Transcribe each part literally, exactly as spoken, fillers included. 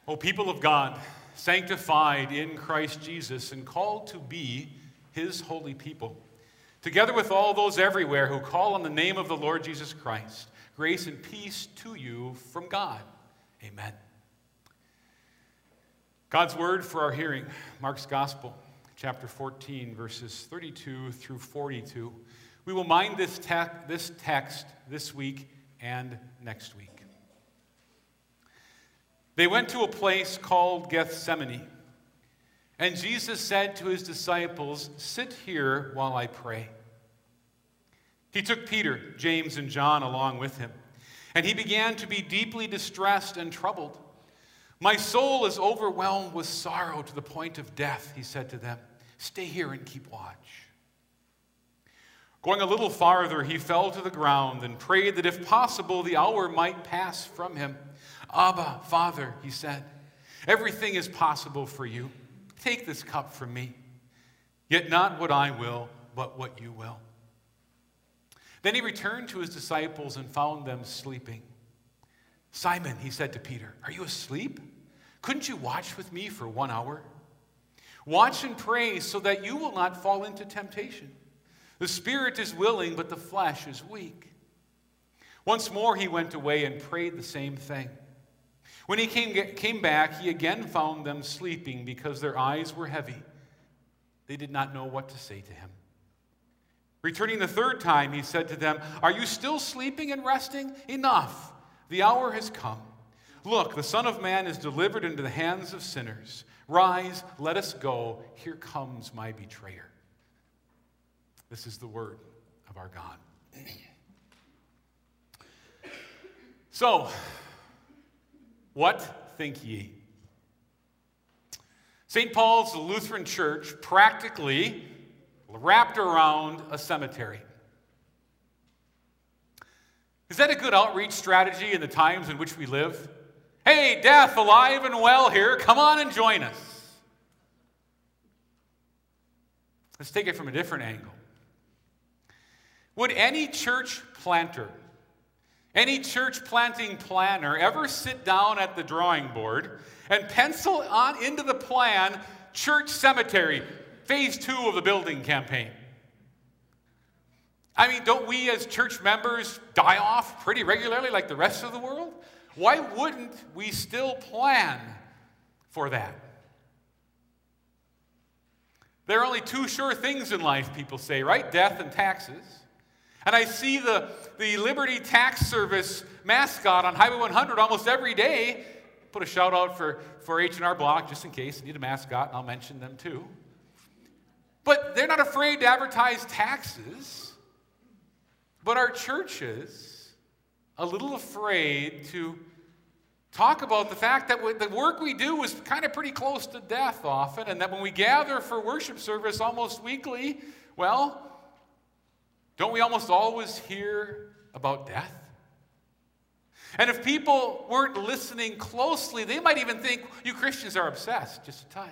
O people of God, sanctified in Christ Jesus and called to be his holy people, together with all those everywhere who call on the name of the Lord Jesus Christ, grace and peace to you from God. Amen. God's word for our hearing, Mark's Gospel, chapter fourteen, verses thirty-two through forty-two. We will mind this, te- this text this week and next week. They went to a place called Gethsemane, and Jesus said to his disciples, "Sit here while I pray." He took Peter, James, and John along with him, and he began to be deeply distressed and troubled. "My soul is overwhelmed with sorrow to the point of death," he said to them. "Stay here and keep watch." Going a little farther, he fell to the ground and prayed that if possible the hour might pass from him. "Abba, Father," he said, "everything is possible for you. Take this cup from me. Yet not what I will, but what you will." Then he returned to his disciples and found them sleeping. "Simon," he said to Peter, "are you asleep? Couldn't you watch with me for one hour? Watch and pray so that you will not fall into temptation. The spirit is willing, but the flesh is weak." Once more he went away and prayed the same thing. When he came, came back, he again found them sleeping because their eyes were heavy. They did not know what to say to him. Returning the third time, he said to them, "Are you still sleeping and resting? Enough. The hour has come. Look, the Son of Man is delivered into the hands of sinners. Rise, let us go. Here comes my betrayer." This is the word of our God. So, what think ye? Saint Paul's Lutheran Church practically wrapped around a cemetery. Is that a good outreach strategy in the times in which we live? Hey, death, alive and well here, come on and join us. Let's take it from a different angle. Would any church planter, any church planting planner ever sit down at the drawing board and pencil on into the plan church cemetery, phase two of the building campaign? I mean, don't we as church members die off pretty regularly like the rest of the world? Why wouldn't we still plan for that? There are only two sure things in life, people say, right? Death and taxes. And I see the, the Liberty Tax Service mascot on Highway one hundred almost every day. Put a shout out for, for H and R Block, just in case you need a mascot, and I'll mention them too. But they're not afraid to advertise taxes. But our churches, a little afraid to talk about the fact that the work we do is kind of pretty close to death often, and that when we gather for worship service almost weekly, well, don't we almost always hear about death? And if people weren't listening closely, they might even think you Christians are obsessed, just a touch.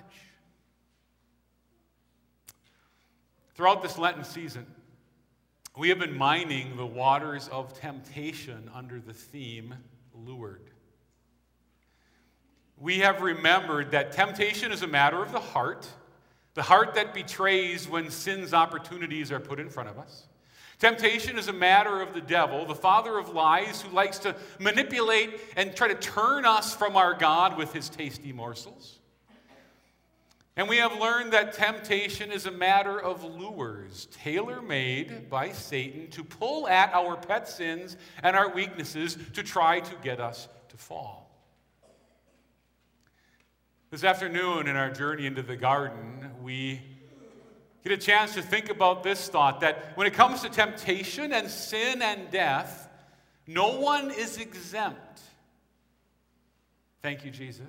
Throughout this Lenten season, we have been mining the waters of temptation under the theme, Lured. We have remembered that temptation is a matter of the heart, the heart that betrays when sin's opportunities are put in front of us. Temptation is a matter of the devil, the father of lies, who likes to manipulate and try to turn us from our God with his tasty morsels. And we have learned that temptation is a matter of lures, tailor-made by Satan to pull at our pet sins and our weaknesses to try to get us to fall. This afternoon in our journey into the garden, we get a chance to think about this thought, that when it comes to temptation and sin and death, no one is exempt. Thank you, Jesus.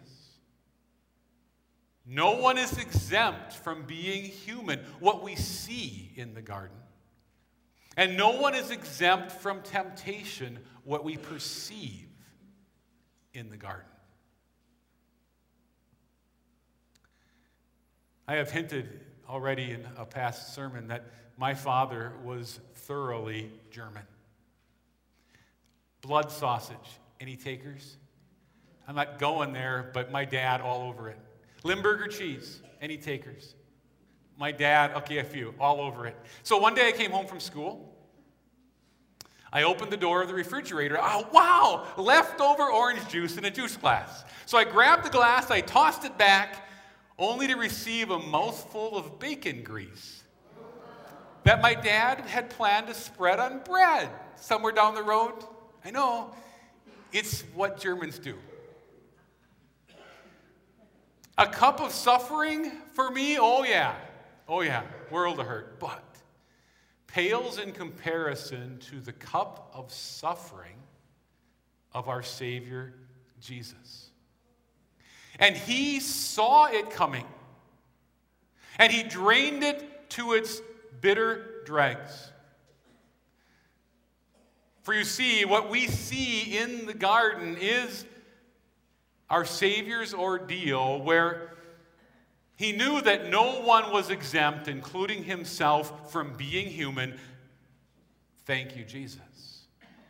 No one is exempt from being human, what we see in the garden. And no one is exempt from temptation, what we perceive in the garden. I have hinted already in a past sermon that my father was thoroughly German. Blood sausage. Any takers? I'm not going there, but my dad all over it. Limburger cheese. Any takers? My dad, okay, a few, all over it. So one day I came home from school. I opened the door of the refrigerator. Oh, wow, leftover orange juice in a juice glass. So I grabbed the glass, I tossed it back, only to receive a mouthful of bacon grease that my dad had planned to spread on bread somewhere down the road. I know, it's what Germans do. A cup of suffering for me, oh yeah, oh yeah, world of hurt, but pales in comparison to the cup of suffering of our Savior, Jesus. And he saw it coming, and he drained it to its bitter dregs. For you see, what we see in the garden is our Savior's ordeal, where he knew that no one was exempt, including himself, from being human. Thank you, Jesus.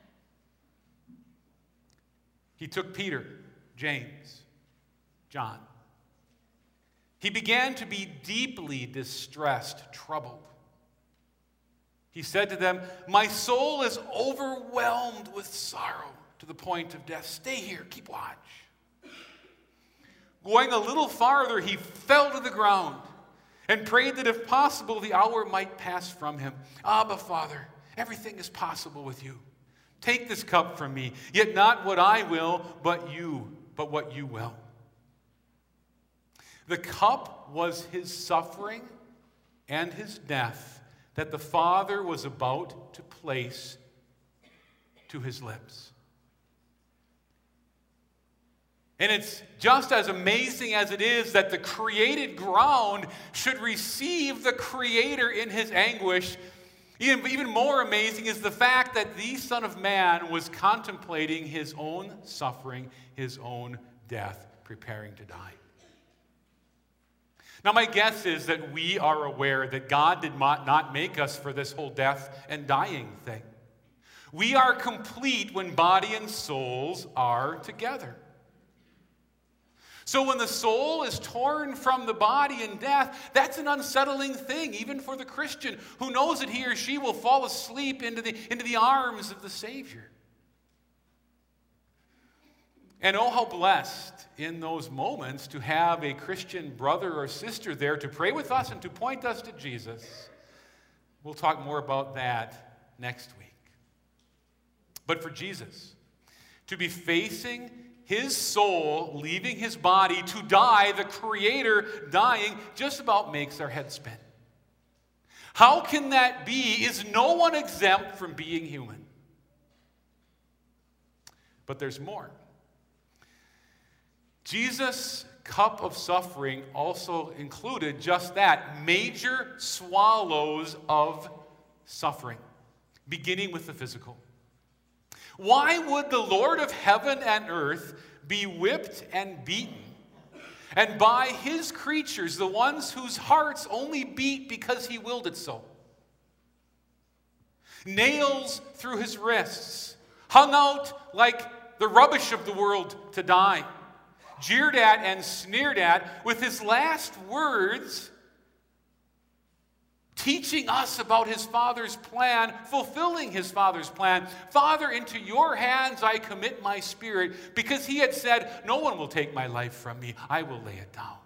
He took Peter, James, John. He began to be deeply distressed, troubled. He said to them, "My soul is overwhelmed with sorrow to the point of death. Stay here, keep watch." Going a little farther, he fell to the ground and prayed that if possible, the hour might pass from him. "Abba, Father, everything is possible with you. Take this cup from me, yet not what I will, but you, but what you will." The cup was his suffering and his death that the Father was about to place to his lips. And it's just as amazing as it is that the created ground should receive the Creator in his anguish. Even, even more amazing is the fact that the Son of Man was contemplating his own suffering, his own death, preparing to die. Now, my guess is that we are aware that God did not, not make us for this whole death and dying thing. We are complete when body and souls are together. So when the soul is torn from the body in death, that's an unsettling thing, even for the Christian who knows that he or she will fall asleep into the, into the arms of the Savior. And oh, how blessed in those moments to have a Christian brother or sister there to pray with us and to point us to Jesus. We'll talk more about that next week. But for Jesus, to be facing his soul leaving his body to die, the Creator dying, just about makes our head spin. How can that be? Is no one exempt from being human? But there's more. Jesus' cup of suffering also included just that, major swallows of suffering, beginning with the physical. Why would the Lord of heaven and earth be whipped and beaten, and by his creatures, the ones whose hearts only beat because he willed it so? Nails through his wrists, hung out like the rubbish of the world to die, jeered at and sneered at, with his last words teaching us about his Father's plan, fulfilling his Father's plan. "Father, into your hands I commit my spirit," because he had said, "No one will take my life from me. I will lay it down."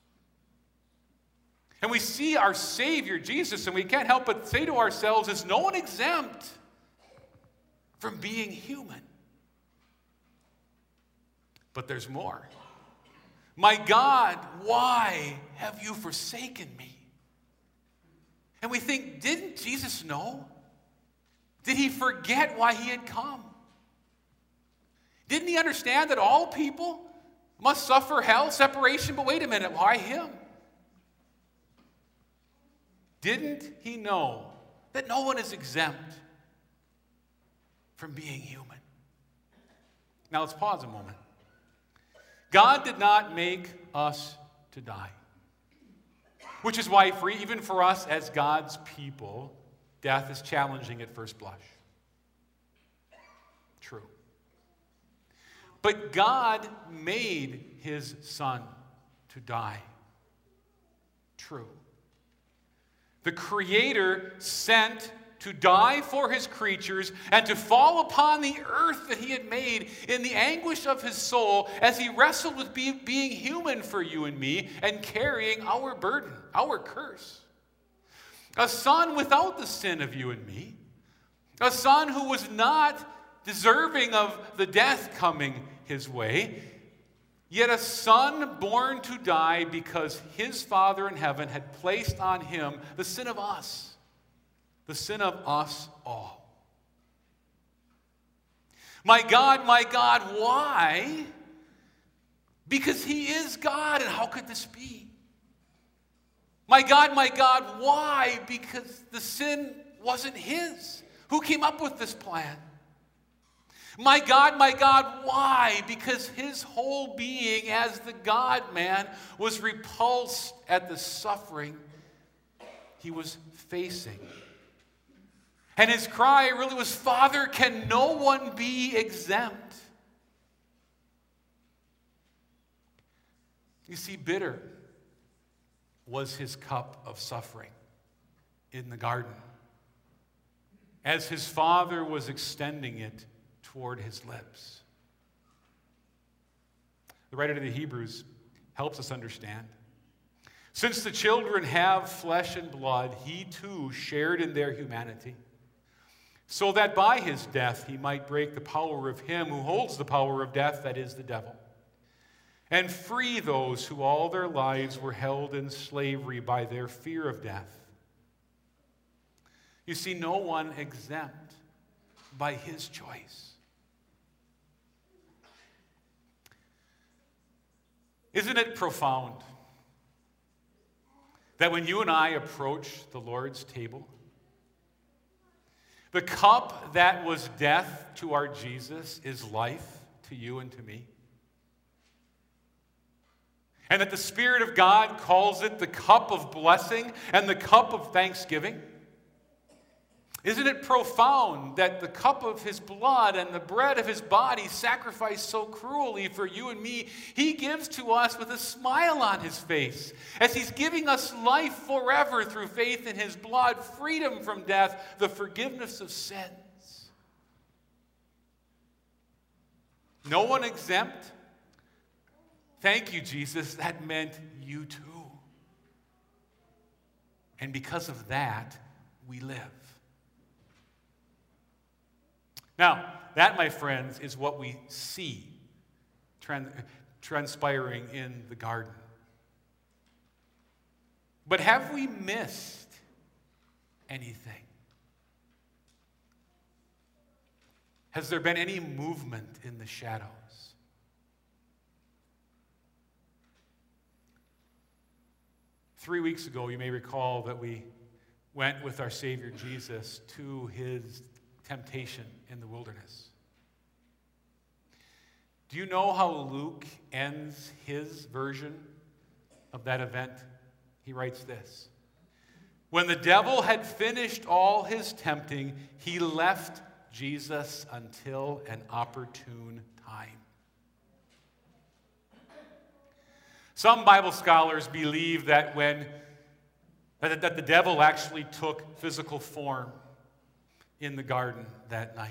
And we see our Savior, Jesus, and we can't help but say to ourselves, is no one exempt from being human? But there's more. "My God, why have you forsaken me?" And we think, didn't Jesus know? Did he forget why he had come? Didn't he understand that all people must suffer hell, separation? But wait a minute, why him? Didn't he know that no one is exempt from being human? Now let's pause a moment. God did not make us to die. Which is why, for, even for us as God's people, death is challenging at first blush. True. But God made his Son to die. True. The Creator sent to die for his creatures and to fall upon the earth that he had made in the anguish of his soul as he wrestled with be, being human for you and me and carrying our burden, our curse. A Son without the sin of you and me. A Son who was not deserving of the death coming his way. Yet a Son born to die because his Father in heaven had placed on him the sin of us. The sin of us all. My God, my God, why? Because he is God, and how could this be? My God, my God, why? Because the sin wasn't his. Who came up with this plan? My God, my God, why? Because his whole being as the God-man was repulsed at the suffering he was facing. And his cry really was, Father, can no one be exempt? You see, bitter was his cup of suffering in the garden as his Father was extending it toward his lips. The writer to the Hebrews helps us understand. Since the children have flesh and blood, he too shared in their humanity, so that by his death he might break the power of him who holds the power of death, that is, the devil, and free those who all their lives were held in slavery by their fear of death. You see, no one exempt by his choice. Isn't it profound that when you and I approach the Lord's table, the cup that was death to our Jesus is life to you and to me? And that the Spirit of God calls it the cup of blessing and the cup of thanksgiving? Isn't it profound that the cup of his blood and the bread of his body sacrificed so cruelly for you and me, he gives to us with a smile on his face as he's giving us life forever through faith in his blood, freedom from death, the forgiveness of sins. No one exempt? Thank you, Jesus. That meant you too. And because of that, we live. Now, that, my friends, is what we see trans- transpiring in the garden. But have we missed anything? Has there been any movement in the shadows? Three weeks ago, you may recall that we went with our Savior Jesus to his temptation in the wilderness. Do you know how Luke ends his version of that event? He writes this: when the devil had finished all his tempting, he left Jesus until an opportune time. Some Bible scholars believe that when that, that the devil actually took physical form in the garden that night.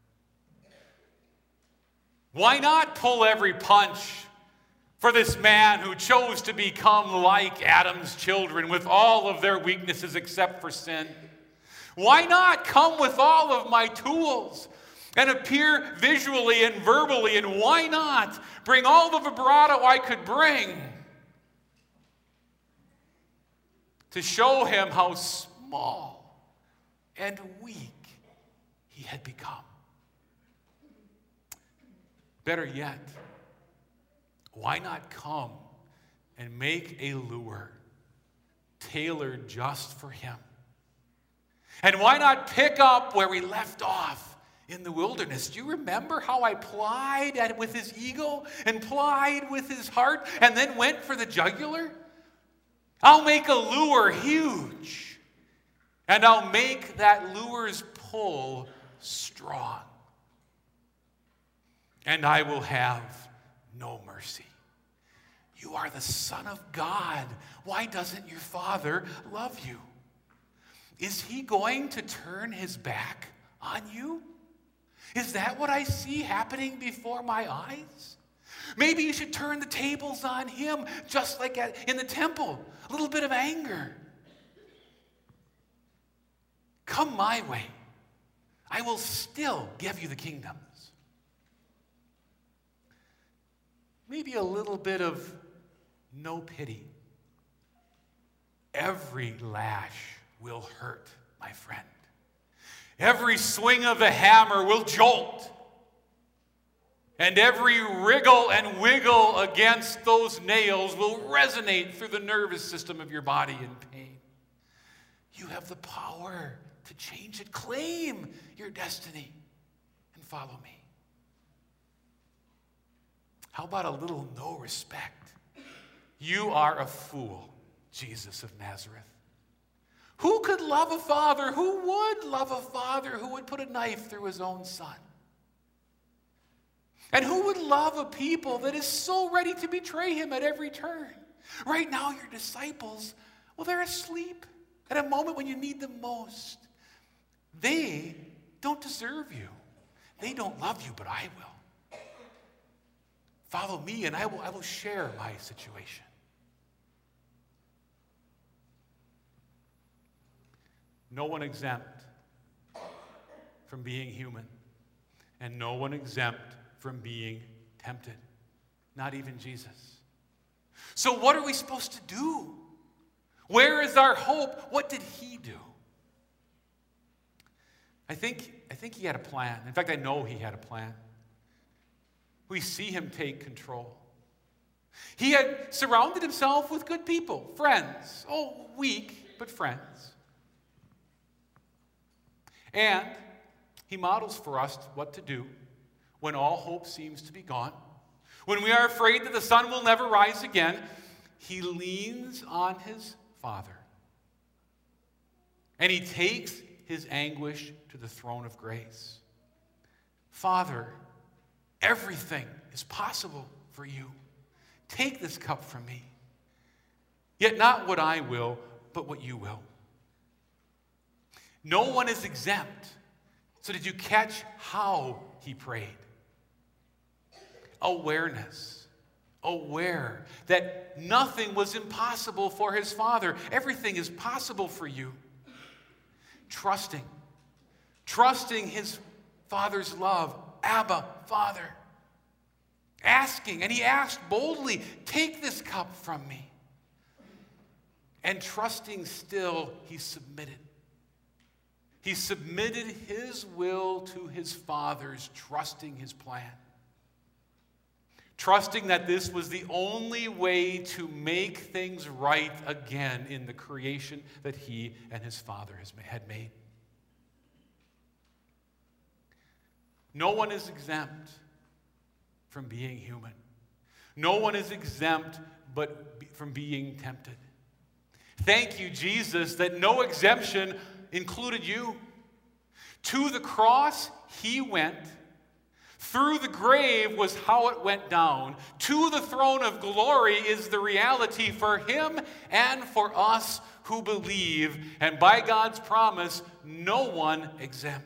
Why not pull every punch for this man who chose to become like Adam's children with all of their weaknesses except for sin? Why not come with all of my tools and appear visually and verbally, and why not bring all the vibrato I could bring to show him how small and weak he had become? Better yet, why not come and make a lure tailored just for him? And why not pick up where we left off in the wilderness? Do you remember how I plied at, with his ego and plied with his heart and then went for the jugular? I'll make a lure huge, and I'll make that lure's pull strong. and I will have no mercy. You are the Son of God. Why doesn't your Father love you? Is he going to turn his back on you? Is that what I see happening before my eyes? Maybe you should turn the tables on him, just like at, in the temple. A little bit of anger. Come my way. I will still give you the kingdoms. Maybe a little bit of no pity. Every lash will hurt, my friend. Every swing of the hammer will jolt. And every wriggle and wiggle against those nails will resonate through the nervous system of your body in pain. You have the power to change it. Claim your destiny and follow me. How about a little no respect? You are a fool, Jesus of Nazareth. Who could love a father? Who would love a father who would put a knife through his own son? And who would love a people that is so ready to betray him at every turn? Right now, your disciples, well, they're asleep at a moment when you need them most. They don't deserve you. They don't love you, but I will. Follow me, and I will, I will share my situation. No one exempt from being human, and no one exempt from being tempted, not even Jesus. So what are we supposed to do? Where is our hope? What did he do? I think, I think he had a plan. In fact, I know he had a plan. We see him take control. He had surrounded himself with good people, friends. Oh, weak, but friends. And he models for us what to do when all hope seems to be gone. When we are afraid that the sun will never rise again, he leans on his Father. And he takes his anguish to the throne of grace. Father, everything is possible for you. Take this cup from me. Yet not what I will, but what you will. No one is exempt. So did you catch how he prayed? Awareness. Aware that nothing was impossible for his Father. Everything is possible for you. Trusting. Trusting his Father's love. Abba, Father. Asking, and he asked boldly, take this cup from me. And trusting still, he submitted. He submitted his will to his Father's, trusting his plan. Trusting that this was the only way to make things right again in the creation that he and his Father had made. No one is exempt from being human. No one is exempt but from being tempted. Thank you, Jesus, that no exemption included you. To the cross, he went. Through the grave was how it went down. To the throne of glory is the reality for him and for us who believe. And by God's promise, no one exempt.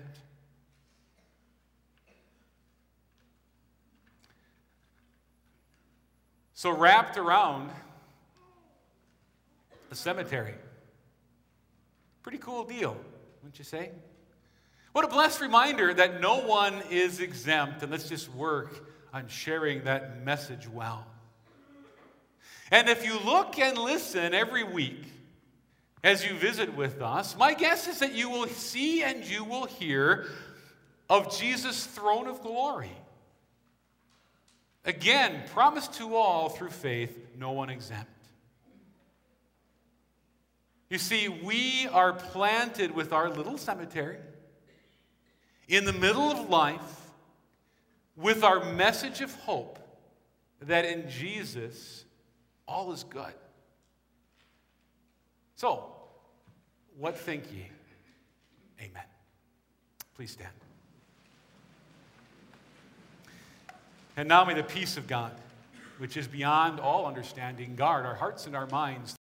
So wrapped around a cemetery. Pretty cool deal, wouldn't you say? What a blessed reminder that no one is exempt, and let's just work on sharing that message well. And if you look and listen every week as you visit with us, my guess is that you will see and you will hear of Jesus' throne of glory. Again, promised to all through faith, no one exempt. You see, we are planted with our little cemetery in the middle of life with our message of hope that in Jesus all is good. So, what think ye? Amen. Please stand. And now may the peace of God, which is beyond all understanding, guard our hearts and our minds